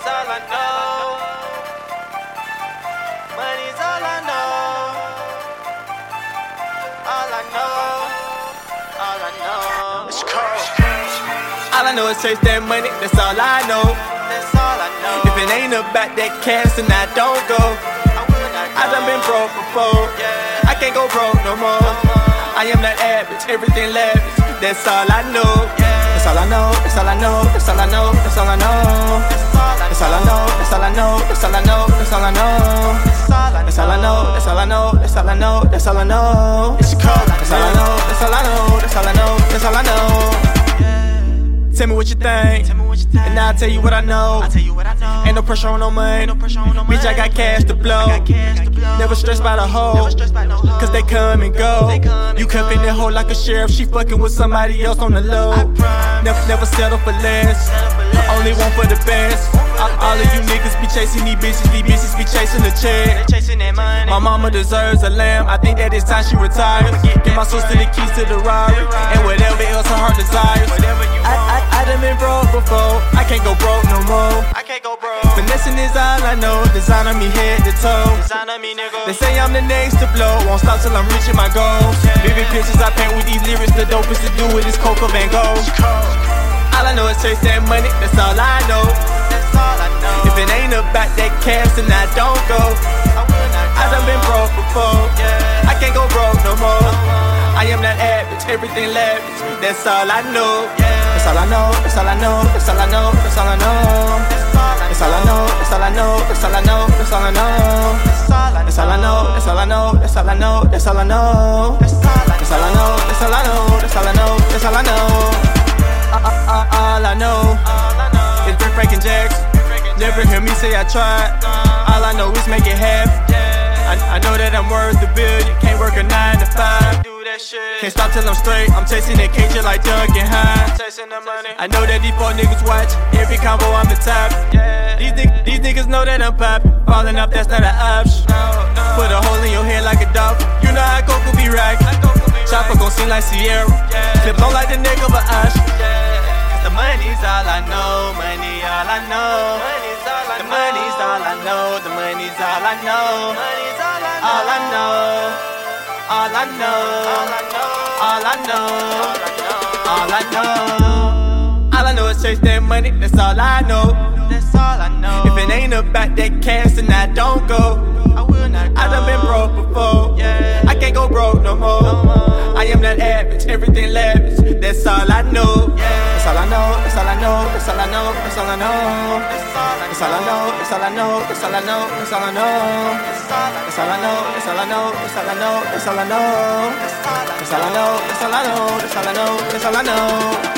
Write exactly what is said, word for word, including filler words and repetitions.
all I know. Money's all I know. All I know. All I know. It's cold. All I know is chase that money. That's all I know. That's all I know. If it ain't about that cash, then I don't go. I will not go. I done been broke before. Yeah. I can't go broke no more. No more. I am not average. Everything lavish. That's all I know. Yeah. That's all I know. That's all I know. That's all I know. That's all I know. That's all I know. That's all I know. That's all I know. That's all I know. That's all I know. That's all I know. That's all I know. That's all I know. It's cold. That's all I know. That's all I know. That's all I know. That's all I know. Tell me what you think, and I'll tell you what I know. Ain't no pressure on no money. Bitch, I got cash to blow. Never stressed by the hoe, cause they come and go. You cuffin' that hoe like a sheriff. She fucking with somebody else on the low. Never, never settle for less. Only one for the best. All of you niggas be chasing these bitches. These bitches be chasing the check. My mama deserves a lamb. I think that it's time she retires. Give my sister the keys to the Rari, and whatever else her heart desires. I, I, I done been broke before. I can't go broke no more. I can't go broke. Finessing is all I know. Design on me head to toe. Design on me, nigga. They say I'm the next to blow. Won't stop till I'm reaching my goals. Vivid pictures I paint with these lyrics. The dopest to do with is Coco Van Gogh. All I know is chase that money. That's all I know. That's all I know. If it ain't about that cash, then I don't go. I done been broke before. I can't go broke no more. I am not average. Everything lavish. That's all I know. That's all I know. That's all I know. That's all I know. That's all I know. That's all I know. That's all I know. That's all I know. That's all I know. That's all I know. That's all I know. That's all I know. That's all I know. That's all I know. That's all I know. That's all I know. That's all I know. All I know is Drake, Frank, and Jackson. Never hear me say I tried. All I know is make it happen. I, I know that I'm worth the bill. You can't work a nine to five. Can't stop till I'm straight. I'm chasing that cage like Duncan Hines. I know that these four niggas watch every combo. I'm the top. These, these niggas know that I'm poppin'. Falling off, that's not an option. Put a hole in your head like a dog. You know how Coco be rockin'. Chopper gon' sing like Sierra. Flip low like the nigga of Ash. The money's all I know. Money all I know. The money's all I know. The money's all I know. All I know. All I know. All I know. All I know. All I know is chase that money. That's all I know. That's all I know. If it ain't about that cash, then I don't go. I done been broke before. I can't go broke no more. I am not average. Everything lavish. That's all I know. That's all I know. That's all I know. That's all I know. That's all I know. That's all I know. That's all I know. That's all I know. That's all I know. That's all I know. That's all I know. That's all I know. That's all I know. That's all I know. That's all I know. That's all I know. That's all I know.